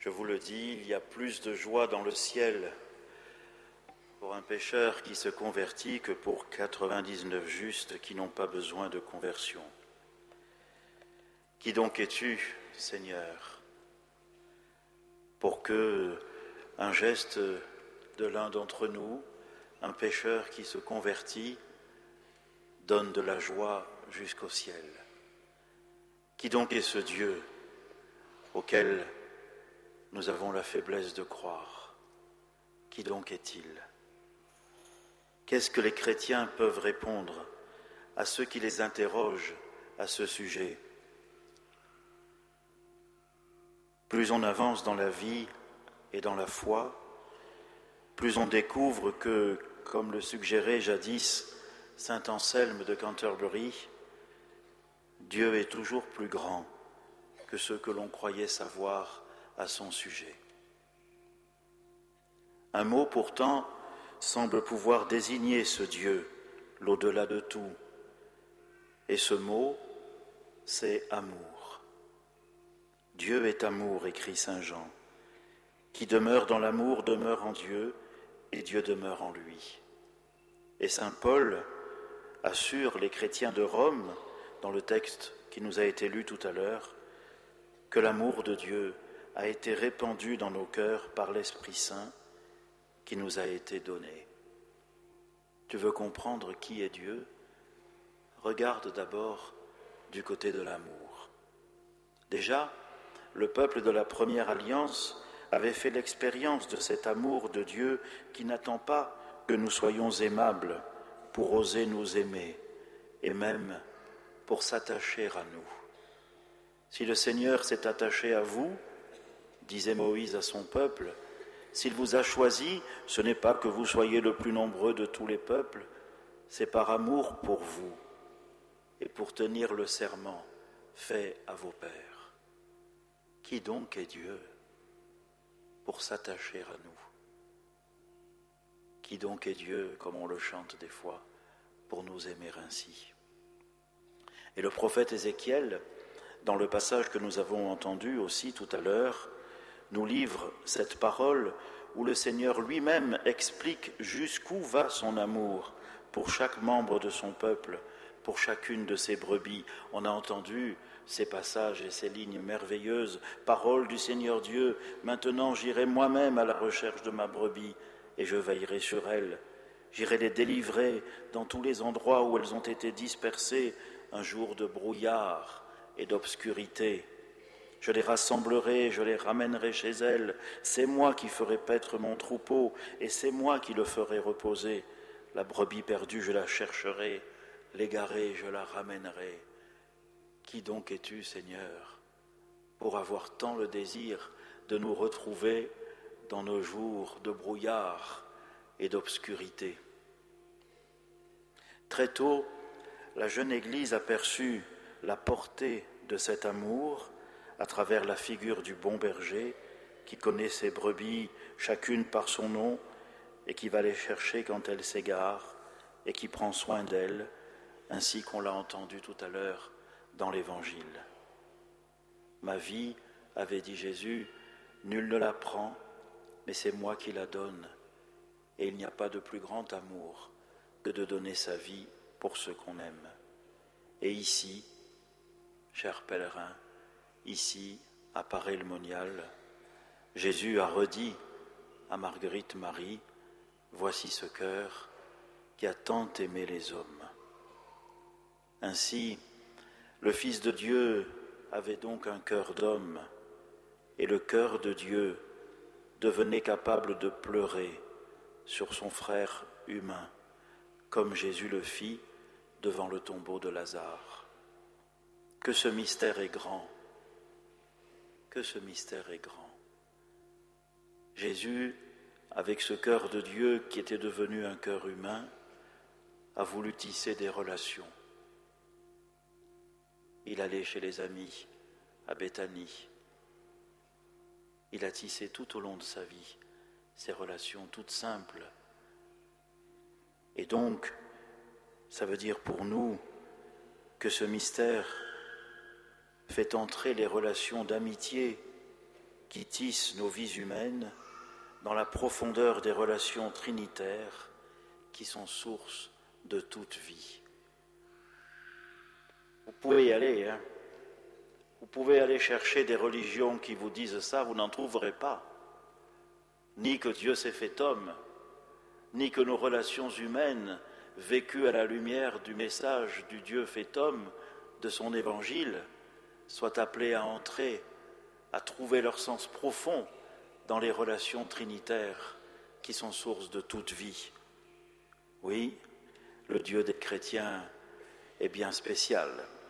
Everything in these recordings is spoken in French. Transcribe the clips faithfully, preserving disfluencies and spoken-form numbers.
Je vous le dis, il y a plus de joie dans le ciel pour un pécheur qui se convertit que pour quatre-vingt-dix-neuf justes qui n'ont pas besoin de conversion. Qui donc es-tu, Seigneur, pour que un geste de l'un d'entre nous, un pécheur qui se convertit, donne de la joie jusqu'au ciel? Qui donc est ce Dieu auquel nous avons la faiblesse de croire? Qui donc est-il? Qu'est-ce que les chrétiens peuvent répondre à ceux qui les interrogent à ce sujet? Plus on avance dans la vie et dans la foi, plus on découvre que, comme le suggérait jadis saint Anselme de Canterbury, Dieu est toujours plus grand que ce que l'on croyait savoir à son sujet. Un mot pourtant semble pouvoir désigner ce Dieu, l'au-delà de tout. Et ce mot, c'est amour. Dieu est amour, écrit saint Jean. Qui demeure dans l'amour demeure en Dieu, et Dieu demeure en lui. Et saint Paul assure les chrétiens de Rome, dans le texte qui nous a été lu tout à l'heure, que l'amour de Dieu a été répandu dans nos cœurs par l'Esprit Saint qui nous a été donné. Tu veux comprendre qui est Dieu? Regarde d'abord du côté de l'amour. Déjà, le peuple de la première alliance avait fait l'expérience de cet amour de Dieu qui n'attend pas que nous soyons aimables pour oser nous aimer et même pour s'attacher à nous. Si le Seigneur s'est attaché à vous, disait Moïse à son peuple, s'il vous a choisi, ce n'est pas que vous soyez le plus nombreux de tous les peuples, c'est par amour pour vous et pour tenir le serment fait à vos pères. Qui donc est Dieu pour s'attacher à nous? Qui donc est Dieu, comme on le chante des fois, pour nous aimer ainsi? Et le prophète Ézéchiel, dans le passage que nous avons entendu aussi tout à l'heure, nous livre cette parole où le Seigneur lui-même explique jusqu'où va son amour pour chaque membre de son peuple, pour chacune de ses brebis. On a entendu ces passages et ces lignes merveilleuses. Parole du Seigneur Dieu, maintenant j'irai moi-même à la recherche de ma brebis et je veillerai sur elle. J'irai les délivrer dans tous les endroits où elles ont été dispersées un jour de brouillard et d'obscurité. Je les rassemblerai, je les ramènerai chez elles. C'est moi qui ferai paître mon troupeau, et c'est moi qui le ferai reposer. La brebis perdue, je la chercherai, l'égarée, je la ramènerai. Qui donc es-tu, Seigneur, pour avoir tant le désir de nous retrouver dans nos jours de brouillard et d'obscurité? Très tôt, la jeune Église aperçut la portée de cet amour à travers la figure du bon berger qui connaît ses brebis chacune par son nom et qui va les chercher quand elles s'égarent et qui prend soin d'elles, ainsi qu'on l'a entendu tout à l'heure dans l'Évangile. Ma vie, avait dit Jésus, nul ne la prend, mais c'est moi qui la donne. Et il n'y a pas de plus grand amour que de donner sa vie pour ceux qu'on aime. Et ici, chers pèlerins, ici, à Paray-le-Monial, Jésus a redit à Marguerite Marie, voici ce cœur qui a tant aimé les hommes. Ainsi, le Fils de Dieu avait donc un cœur d'homme, et le cœur de Dieu devenait capable de pleurer sur son frère humain, comme Jésus le fit devant le tombeau de Lazare. Que ce mystère est grand, que ce mystère est grand. Jésus, avec ce cœur de Dieu qui était devenu un cœur humain, a voulu tisser des relations. Il allait chez les amis, à Béthanie. Il a tissé tout au long de sa vie ces relations toutes simples. Et donc, ça veut dire pour nous que ce mystère fait entrer les relations d'amitié qui tisse nos vies humaines dans la profondeur des relations trinitaires qui sont source de toute vie. Vous pouvez y aller, hein. Vous pouvez aller chercher des religions qui vous disent ça, vous n'en trouverez pas. Ni que Dieu s'est fait homme, ni que nos relations humaines, vécues à la lumière du message du Dieu fait homme, de son évangile, soient appelées à entrer, à trouver leur sens profond dans les relations trinitaires qui sont source de toute vie. Oui, le Dieu des chrétiens est bien spécial.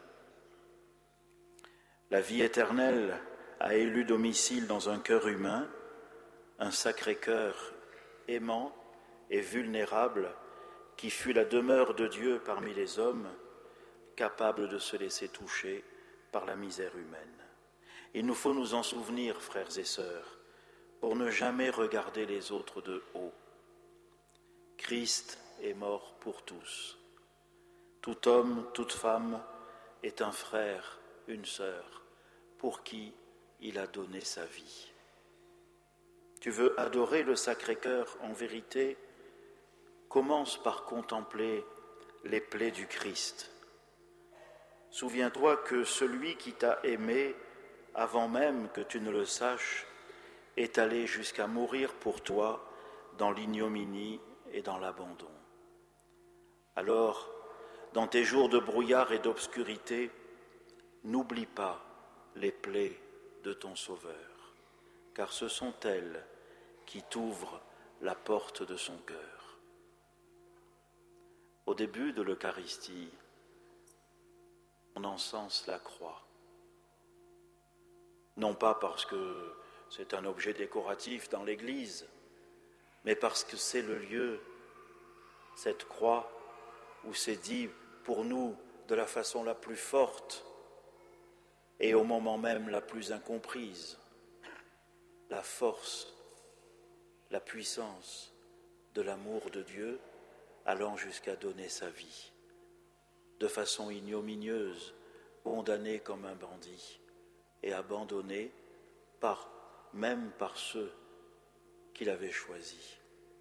La vie éternelle a élu domicile dans un cœur humain, un sacré cœur aimant et vulnérable qui fut la demeure de Dieu parmi les hommes, capable de se laisser toucher par la misère humaine. Il nous faut nous en souvenir, frères et sœurs, pour ne jamais regarder les autres de haut. Christ est mort pour tous. Tout homme, toute femme est un frère, une sœur, pour qui il a donné sa vie. Tu veux adorer le Sacré-Cœur en vérité? Commence par contempler les plaies du Christ. Souviens-toi que celui qui t'a aimé, avant même que tu ne le saches, est allé jusqu'à mourir pour toi dans l'ignominie et dans l'abandon. Alors, dans tes jours de brouillard et d'obscurité, n'oublie pas les plaies de ton Sauveur, car ce sont elles qui t'ouvrent la porte de son cœur. Au début de l'Eucharistie, on encense la croix. Non pas parce que c'est un objet décoratif dans l'Église, mais parce que c'est le lieu, cette croix, où c'est dit pour nous de la façon la plus forte et au moment même la plus incomprise, la force, la puissance de l'amour de Dieu allant jusqu'à donner sa vie, de façon ignominieuse, condamné comme un bandit et abandonné par, même par ceux qu'il avait choisis.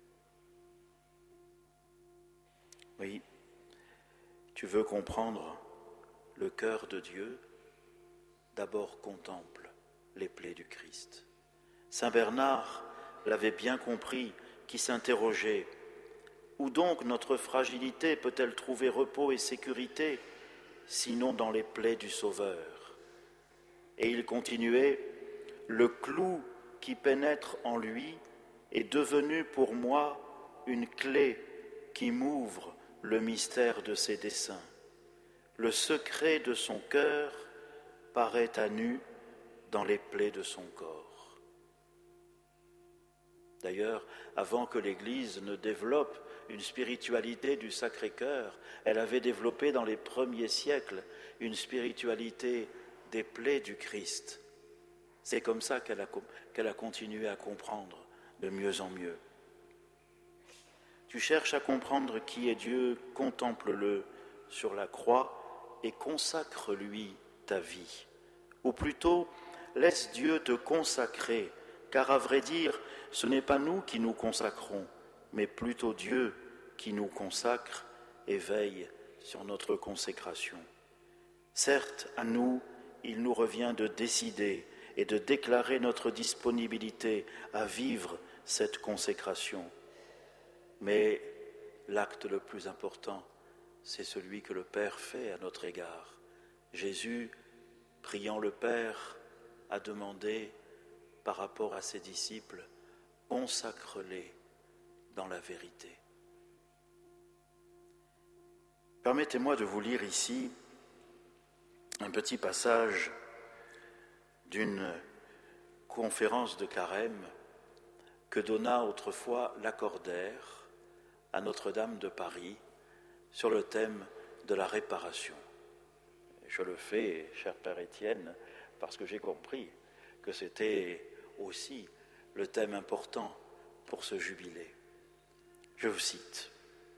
Oui, tu veux comprendre le cœur de Dieu, d'abord contemple les plaies du Christ. Saint Bernard l'avait bien compris, qui s'interrogeait: où donc notre fragilité peut-elle trouver repos et sécurité, sinon dans les plaies du Sauveur? Et il continuait: le clou qui pénètre en lui est devenu pour moi une clé qui m'ouvre le mystère de ses desseins. Le secret de son cœur paraît à nu dans les plaies de son corps. D'ailleurs, avant que l'Église ne développe une spiritualité du Sacré-Cœur, elle avait développé dans les premiers siècles une spiritualité des plaies du Christ. C'est comme ça qu'elle a, qu'elle a continué à comprendre de mieux en mieux. Tu cherches à comprendre qui est Dieu, contemple-le sur la croix et consacre-lui ta vie. Ou plutôt, laisse Dieu te consacrer, car à vrai dire, ce n'est pas nous qui nous consacrons, mais plutôt Dieu qui nous consacre et veille sur notre consécration. Certes, à nous, il nous revient de décider et de déclarer notre disponibilité à vivre cette consécration. Mais l'acte le plus important, c'est celui que le Père fait à notre égard. Jésus, priant le Père, a demandé par rapport à ses disciples: consacre-les dans la vérité. Permettez-moi de vous lire ici un petit passage d'une conférence de carême que donna autrefois Lacordaire à Notre-Dame de Paris sur le thème de la réparation. Je le fais, cher Père Étienne, parce que j'ai compris que c'était aussi le thème important pour ce jubilé. Je vous cite: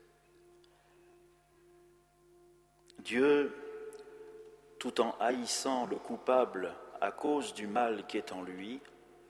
Dieu, tout en haïssant le coupable à cause du mal qui est en lui,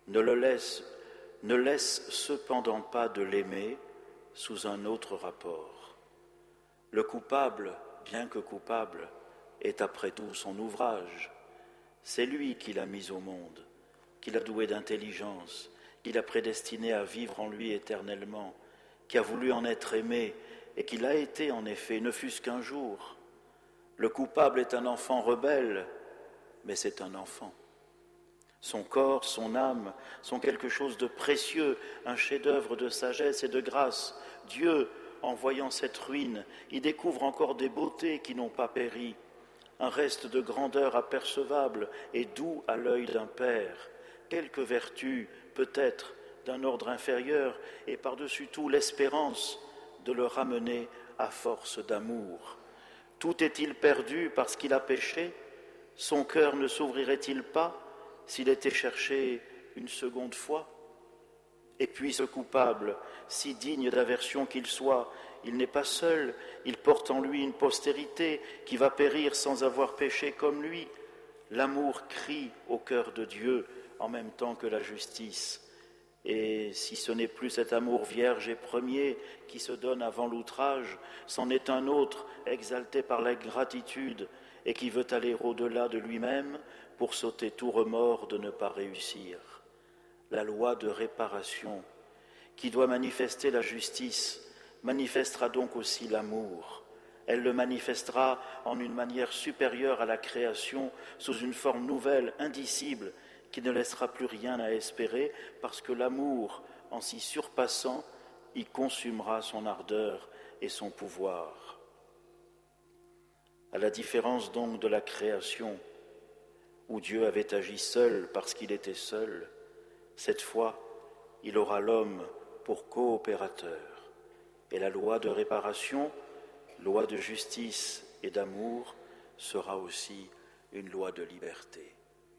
ne le laisse, ne laisse cependant pas de l'aimer sous un autre rapport. Le coupable, bien que coupable, est après tout son ouvrage. C'est lui qui l'a mis au monde, qui l'a doué d'intelligence, qui l'a prédestiné à vivre en lui éternellement, qui a voulu en être aimé et qui l'a été en effet, ne fût-ce qu'un jour. Le coupable est un enfant rebelle, mais c'est un enfant. Son corps, son âme sont quelque chose de précieux, un chef-d'œuvre de sagesse et de grâce. Dieu, en voyant cette ruine, y découvre encore des beautés qui n'ont pas péri, un reste de grandeur apercevable et doux à l'œil d'un père, quelques vertus, peut-être, d'un ordre inférieur, et par-dessus tout l'espérance de le ramener à force d'amour. Tout est-il perdu parce qu'il a péché? Son cœur ne s'ouvrirait-il pas s'il était cherché une seconde fois? Et puis ce coupable, si digne d'aversion qu'il soit, il n'est pas seul, il porte en lui une postérité qui va périr sans avoir péché comme lui. L'amour crie au cœur de Dieu en même temps que la justice. Et si ce n'est plus cet amour vierge et premier qui se donne avant l'outrage, c'en est un autre exalté par la gratitude et qui veut aller au-delà de lui-même pour sauter tout remords de ne pas réussir. La loi de réparation, qui doit manifester la justice, manifestera donc aussi l'amour. Elle le manifestera en une manière supérieure à la création, sous une forme nouvelle, indicible, qui ne laissera plus rien à espérer, parce que l'amour, en s'y surpassant, y consumera son ardeur et son pouvoir. À la différence donc de la création, où Dieu avait agi seul parce qu'il était seul, cette fois, il aura l'homme pour coopérateur. Et la loi de réparation, loi de justice et d'amour, sera aussi une loi de liberté.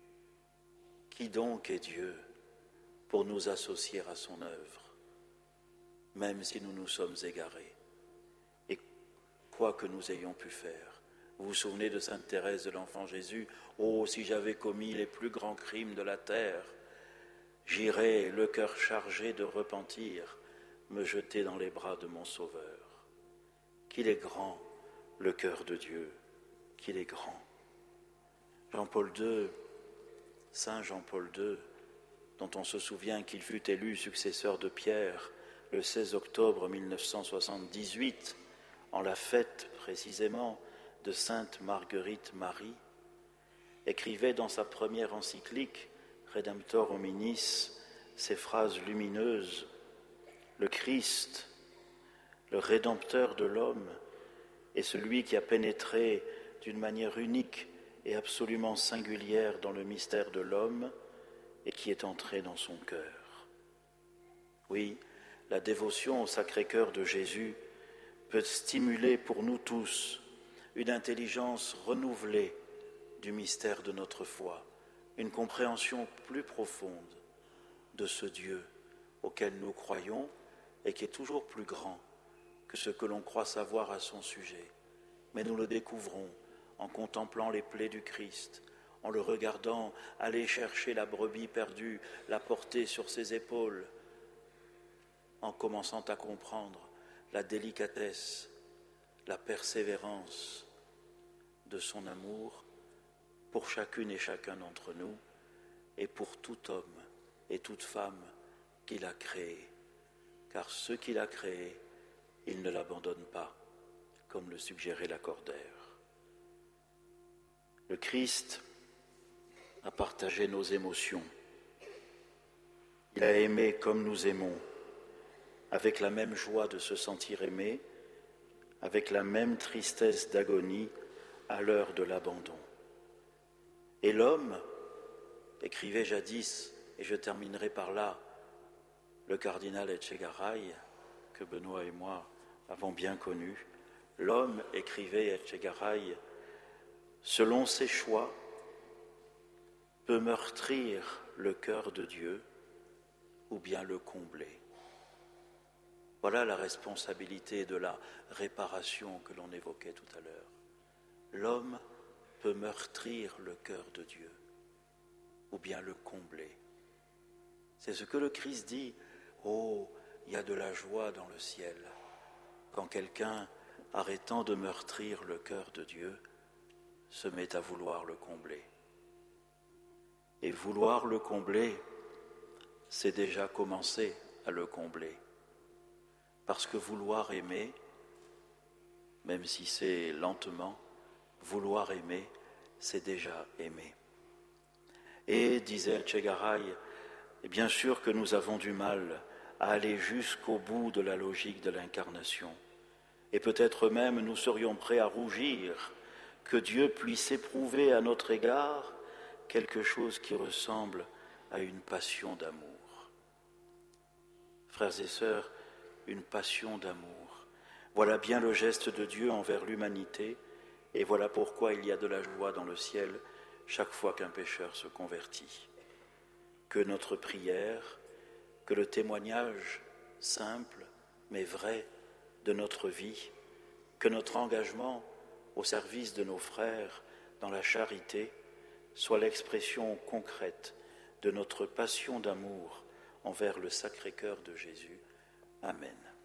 Qui donc est Dieu pour nous associer à son œuvre, même si nous nous sommes égarés, et quoi que nous ayons pu faire? Vous vous souvenez de sainte Thérèse de l'Enfant Jésus? « Oh, si j'avais commis les plus grands crimes de la terre, j'irais, le cœur chargé de repentir, me jeter dans les bras de mon Sauveur. » Qu'il est grand, le cœur de Dieu, qu'il est grand. Jean-Paul deux, Saint Jean-Paul deux, dont on se souvient qu'il fut élu successeur de Pierre le seize octobre mille neuf cent soixante-dix-huit, en la fête précisément de Sainte Marguerite Marie, écrivait dans sa première encyclique Redemptor hominis ces phrases lumineuses: le Christ, le Rédempteur de l'homme, est celui qui a pénétré d'une manière unique et absolument singulière dans le mystère de l'homme et qui est entré dans son cœur. Oui, la dévotion au Sacré-Cœur de Jésus peut stimuler pour nous tous une intelligence renouvelée du mystère de notre foi, une compréhension plus profonde de ce Dieu auquel nous croyons et qui est toujours plus grand que ce que l'on croit savoir à son sujet. Mais nous le découvrons en contemplant les plaies du Christ, en le regardant aller chercher la brebis perdue, la porter sur ses épaules, en commençant à comprendre la délicatesse, la persévérance de son amour pour chacune et chacun d'entre nous et pour tout homme et toute femme qu'il a créé. Car ce qu'il a créé, il ne l'abandonne pas, comme le suggérait Lacordaire. Le Christ a partagé nos émotions. Il a aimé comme nous aimons, avec la même joie de se sentir aimé, avec la même tristesse d'agonie à l'heure de l'abandon. Et l'homme, écrivait jadis, et je terminerai par là, le cardinal Etchegaray, que Benoît et moi avons bien connu, l'homme, écrivait Etchegaray, selon ses choix, peut meurtrir le cœur de Dieu ou bien le combler. Voilà la responsabilité de la réparation que l'on évoquait tout à l'heure. L'homme peut meurtrir le cœur de Dieu ou bien le combler. C'est ce que le Christ dit. Oh, il y a de la joie dans le ciel quand quelqu'un, arrêtant de meurtrir le cœur de Dieu, se met à vouloir le combler. Et vouloir le combler, c'est déjà commencer à le combler. Parce que vouloir aimer, même si c'est lentement, vouloir aimer, c'est déjà aimer. Et, disait Che Garay, et bien sûr que nous avons du mal à aller jusqu'au bout de la logique de l'incarnation. Et peut-être même nous serions prêts à rougir que Dieu puisse éprouver à notre égard quelque chose qui ressemble à une passion d'amour. Frères et sœurs, une passion d'amour. Voilà bien le geste de Dieu envers l'humanité, et voilà pourquoi il y a de la joie dans le ciel chaque fois qu'un pécheur se convertit. Que notre prière, que le témoignage simple mais vrai de notre vie, que notre engagement au service de nos frères dans la charité soit l'expression concrète de notre passion d'amour envers le Sacré-Cœur de Jésus. Amen.